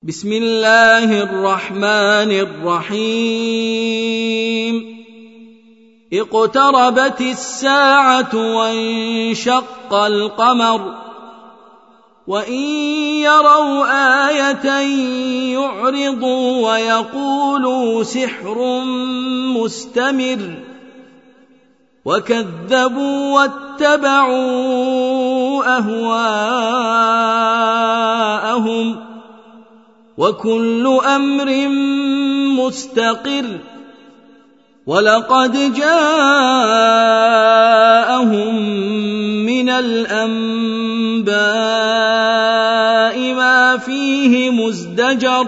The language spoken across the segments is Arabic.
بسم الله الرحمن الرحيم اقتربت الساعة وانشق القمر وإن يروا آية يعرضوا ويقولوا سحر مستمر وكذبوا واتبعوا أهواءهم وكل أمر مستقر ولقد جاءهم من الأنباء ما فيه مزدجر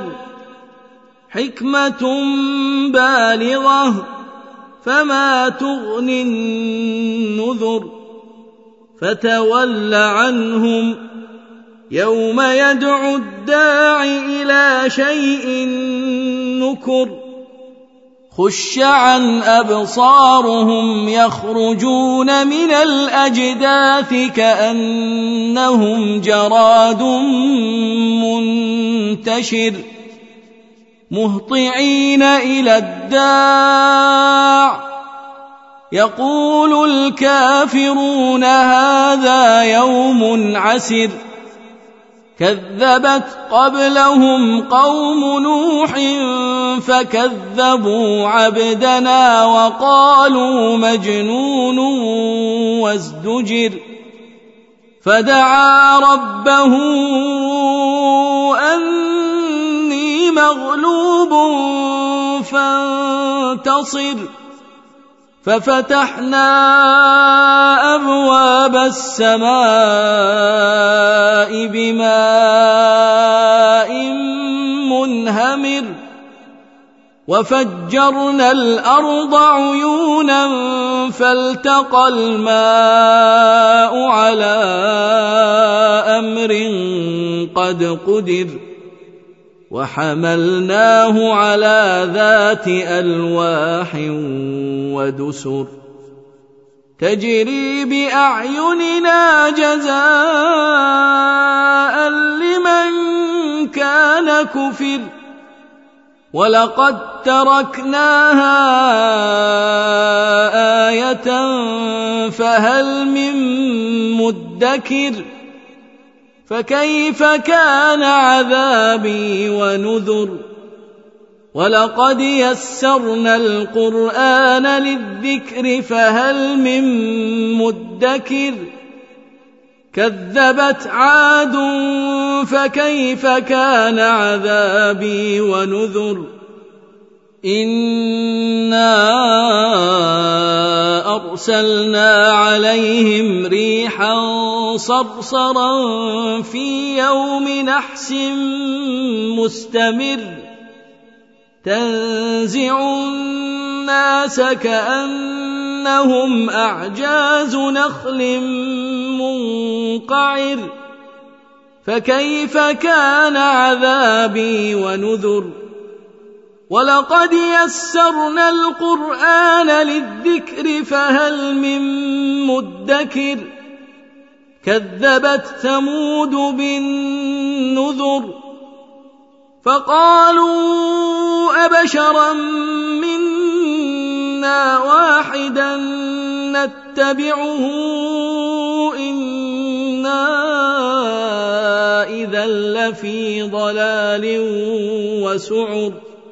حكمة بالغة فما تغني النذر فتول عنهم يوم يدعو الداع إلى شيء نكر خش عن أبصارهم يخرجون من الأجداث كأنهم جراد منتشر مهطعين إلى الداع يقول الكافرون هذا يوم عسر كذبت قبلهم قوم نوح فكذبوا عبدنا وقالوا مجنون وازدجر فدعا ربه أني مغلوب فانتصر ففتحنا أبواب السماء بماء منهمر وفجرنا الأرض عيونا فالتقى الماء على أمر قد قدر وحملناه على ذات ألواح ودسر تجري بأعيننا جزاء لمن كان كفر ولقد تركناها آية فهل من مدكر فكيف كان عذابي ونذر ولقد يسرنا القرآن للذكر فهل من مدكر كذبت عاد فكيف كان عذابي ونذر إنا أرسلنا عليهم ريحا صرصرا في يوم نحس مستمر تنزع الناس كأنهم أعجاز نخل منقعر فكيف كان عذابي ونذر ولقد يسرنا القرآن للذكر فهل من مدكر كذبت ثمود بالنذر فقالوا أبشرا منا واحدا نتبعه إنا إذا لفي ضلال وسعر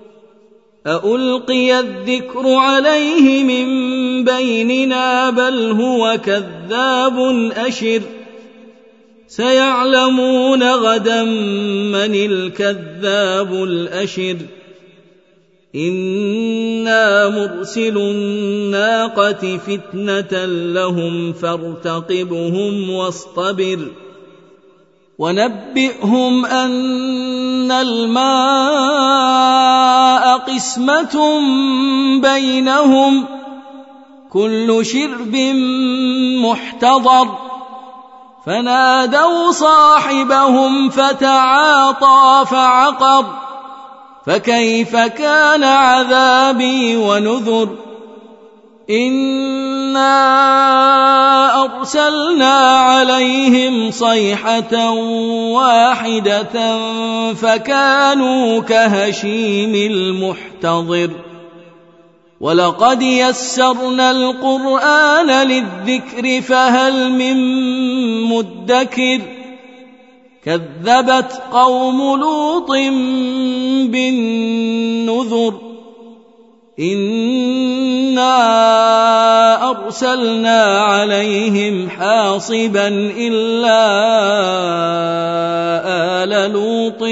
أألقي الذكر عليه من بيننا بل هو كذاب أشر سيعلمون غدا من الكذاب الأشر إنا مرسل الناقة فتنة لهم فارتقبهم واصطبر ونبئهم أن الماء قسمة بينهم كل شرب محتضر فنادوا صاحبهم فتعاطى فعقر فكيف كان عذابي ونذر إنا أرسلنا عليهم صيحة واحدة فكانوا كهشيم المحتضر ولقد يسرنا القرآن للذكر فهل من مدكر كذبت قوم لوط بالنذر إنا أرسلنا عليهم حاصبا إلا آل لوط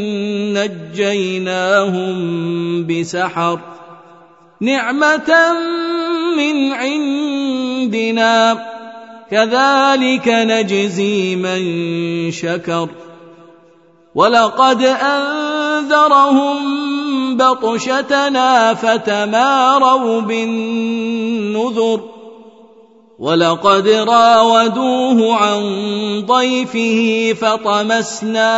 نجيناهم بسحر نعمة من عندنا كذلك نجزي من شكر ولقد أنذرهم بطشتنا فتماروا بالنذر ولقد راودوه عن ضيفه فطمسنا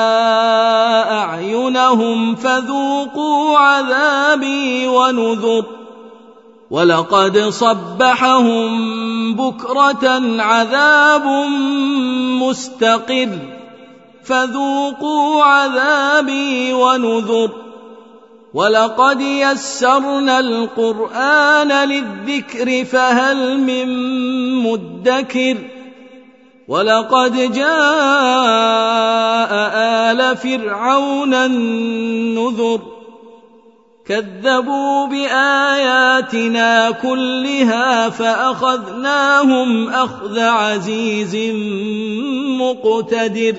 أعينهم فذوقوا عذابي ونذر ولقد صبحهم بكرة عذاب مستقر فذوقوا عذابي ونذر ولقد يسرنا القرآن للذكر فهل من مدكر ولقد جاء آل فرعون النذر كذبوا بآياتنا كلها فأخذناهم أخذ عزيز مقتدر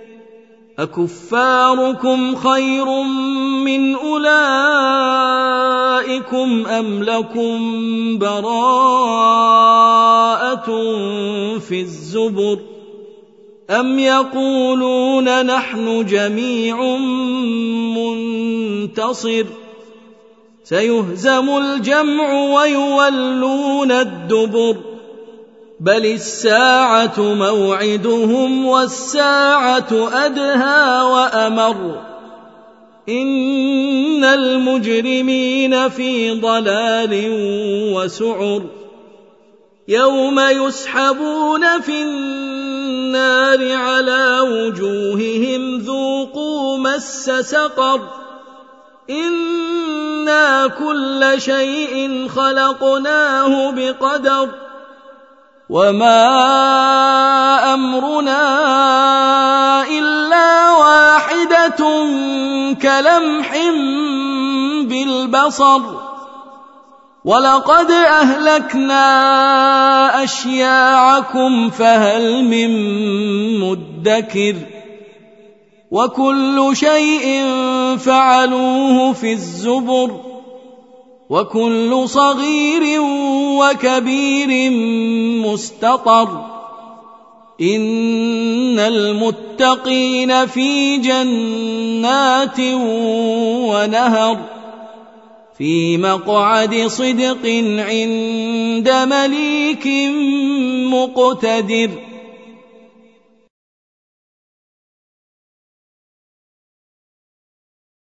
أكفاركم خير من أولئكم أم لكم براءة في الزبر أم يقولون نحن جميع منتصر سيهزم الجمع ويولون الدبر بل الساعة موعدهم والساعة أدهى وأمر إن المجرمين في ضلال وسعر يوم يسحبون في النار على وجوههم ذوقوا مس سقر إنا كل شيء خلقناه بقدر وما أمرنا إلا واحدة كلمح بالبصر ولقد أهلكنا أشياعكم فهل من مدكر وكل شيء فعلوه في الزبر وكل صغير وكبير مستطر إن المتقين في جنات ونهر في مقعد صدق عند مليك مقتدر